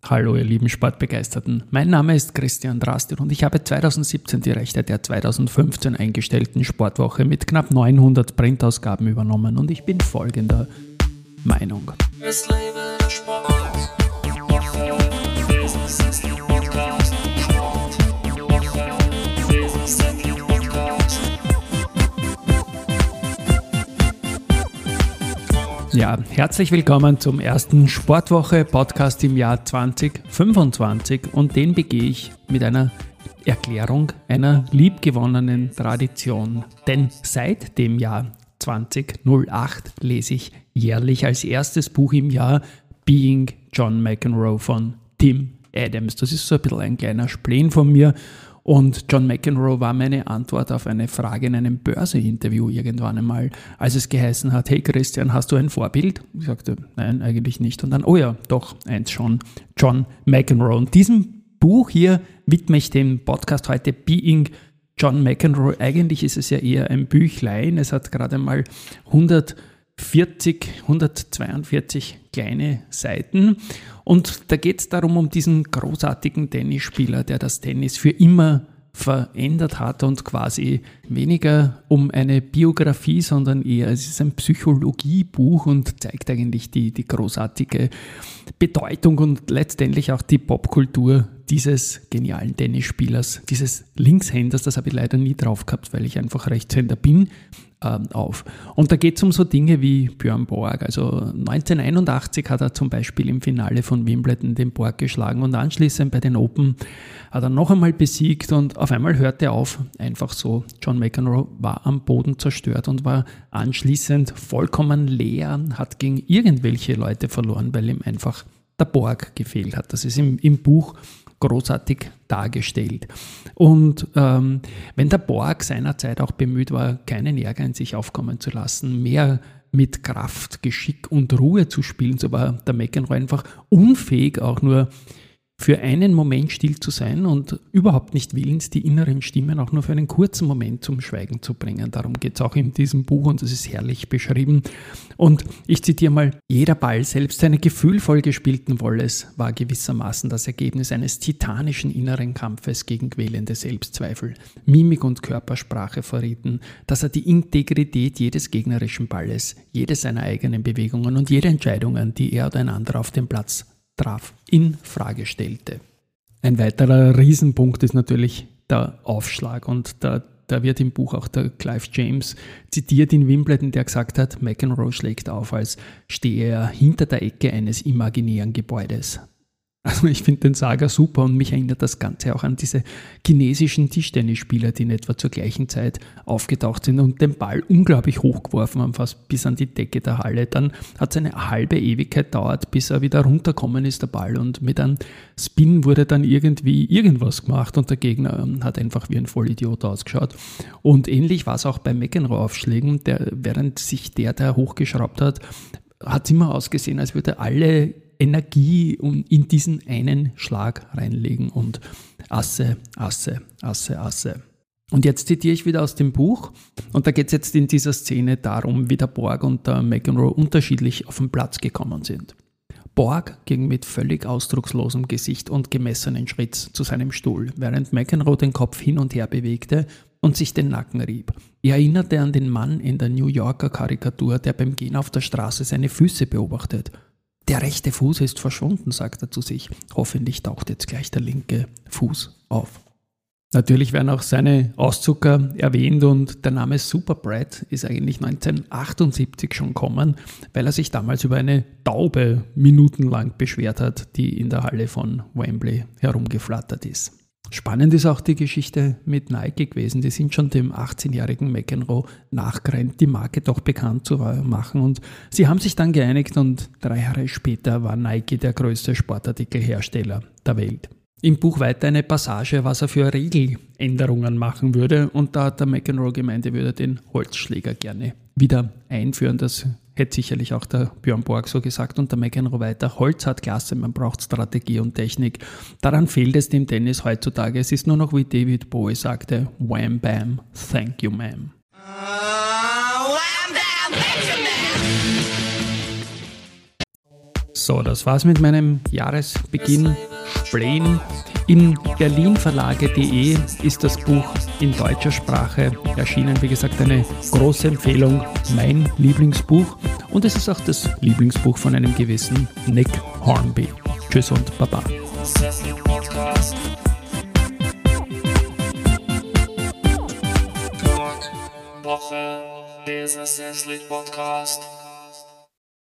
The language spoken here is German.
Hallo ihr lieben Sportbegeisterten, mein Name ist Christian Drastil und ich habe 2017 die Rechte der 2015 eingestellten Sportwoche mit knapp 900 Printausgaben übernommen und ich bin folgender Meinung. Es lebe der Sport. Business ist der Podcast. Sport. Business ist der Podcast. Ja, herzlich willkommen zum ersten Sportwoche-Podcast im Jahr 2025 und den begehe ich mit einer Erklärung einer liebgewonnenen Tradition. Denn seit dem Jahr 2008 lese ich jährlich als erstes Buch im Jahr Being John McEnroe von Tim Adams. Das ist so ein bisschen ein kleiner Spleen von mir. Und John McEnroe war meine Antwort auf eine Frage in einem Börse-Interview irgendwann einmal, als es geheißen hat, hey Christian, hast du ein Vorbild? Ich sagte, nein, eigentlich nicht. Und dann, oh ja, doch, eins schon, John McEnroe. Und diesem Buch hier widme ich den Podcast heute Being John McEnroe. Eigentlich ist es ja eher ein Büchlein. Es hat gerade mal 142 kleine Seiten. Und da geht es darum, um diesen großartigen Tennisspieler, der das Tennis für immer verändert hat und quasi weniger um eine Biografie, sondern eher, es ist ein Psychologiebuch und zeigt eigentlich die großartige Bedeutung und letztendlich auch die Popkultur dieses genialen Tennisspielers, dieses Linkshänders, das habe ich leider nie drauf gehabt, weil ich einfach Rechtshänder bin, auf. Und da geht es um so Dinge wie Björn Borg. Also 1981 hat er zum Beispiel im Finale von Wimbledon den Borg geschlagen und anschließend bei den Open hat er noch einmal besiegt und auf einmal hörte er auf. Einfach so. John McEnroe war am Boden zerstört und war anschließend vollkommen leer, hat gegen irgendwelche Leute verloren, weil ihm einfach der Borg gefehlt hat. Das ist im Buch großartig dargestellt. Und wenn der Borg seinerzeit auch bemüht war, keinen Ärger in sich aufkommen zu lassen, mehr mit Kraft, Geschick und Ruhe zu spielen, so war der McEnroe einfach unfähig, auch nur für einen Moment still zu sein und überhaupt nicht willens, die inneren Stimmen auch nur für einen kurzen Moment zum Schweigen zu bringen. Darum geht es auch in diesem Buch und das ist herrlich beschrieben. Und ich zitiere mal, jeder Ball, selbst seine gefühlvoll gespielten Wolles, war gewissermaßen das Ergebnis eines titanischen inneren Kampfes gegen quälende Selbstzweifel. Mimik und Körpersprache verrieten, dass er die Integrität jedes gegnerischen Balles, jede seiner eigenen Bewegungen und jede Entscheidungen, die er oder ein anderer auf dem Platz traf, in Frage stellte. Ein weiterer Riesenpunkt ist natürlich der Aufschlag und da wird im Buch auch der Clive James zitiert in Wimbledon, der gesagt hat, McEnroe schlägt auf, als stehe er hinter der Ecke eines imaginären Gebäudes. Also ich finde den Saga super und mich erinnert das Ganze auch an diese chinesischen Tischtennisspieler, die in etwa zur gleichen Zeit aufgetaucht sind und den Ball unglaublich hochgeworfen haben, fast bis an die Decke der Halle. Dann hat es eine halbe Ewigkeit gedauert, bis er wieder runtergekommen ist, der Ball. Und mit einem Spin wurde dann irgendwie irgendwas gemacht und der Gegner hat einfach wie ein Vollidiot ausgeschaut. Und ähnlich war es auch bei McEnroe-Aufschlägen, während sich der hochgeschraubt hat, hat es immer ausgesehen, als würde alle Energie in diesen einen Schlag reinlegen und Asse, Asse, Asse, Asse. Und jetzt zitiere ich wieder aus dem Buch und da geht es jetzt in dieser Szene darum, wie der Borg und der McEnroe unterschiedlich auf den Platz gekommen sind. Borg ging mit völlig ausdruckslosem Gesicht und gemessenen Schritt zu seinem Stuhl, während McEnroe den Kopf hin und her bewegte und sich den Nacken rieb. Er erinnerte an den Mann in der New Yorker Karikatur, der beim Gehen auf der Straße seine Füße beobachtet. Der rechte Fuß ist verschwunden, sagt er zu sich. Hoffentlich taucht jetzt gleich der linke Fuß auf. Natürlich werden auch seine Auszucker erwähnt und der Name Super Brad ist eigentlich 1978 schon gekommen, weil er sich damals über eine Taube minutenlang beschwert hat, die in der Halle von Wembley herumgeflattert ist. Spannend ist auch die Geschichte mit Nike gewesen. Die sind schon dem 18-jährigen McEnroe nachgerannt, die Marke doch bekannt zu machen. Und sie haben sich dann geeinigt und 3 Jahre später war Nike der größte Sportartikelhersteller der Welt. Im Buch weiter eine Passage, was er für Regeländerungen machen würde. Und da hat der McEnroe gemeint, er würde den Holzschläger gerne wieder einführen. Das hätte sicherlich auch der Björn Borg so gesagt und der McEnroe weiter. Holz hat Klasse, man braucht Strategie und Technik. Daran fehlt es dem Tennis heutzutage. Es ist nur noch, wie David Bowie sagte, wham bam, thank you ma'am. Wham bam, thank you ma'am. So, das war's mit meinem Jahresbeginn Spleen. In berlinverlage.de ist das Buch in deutscher Sprache erschienen. Wie gesagt, eine große Empfehlung, mein Lieblingsbuch. Und es ist auch das Lieblingsbuch von einem gewissen Nick Hornby. Tschüss und Baba. Woche, Business Podcast.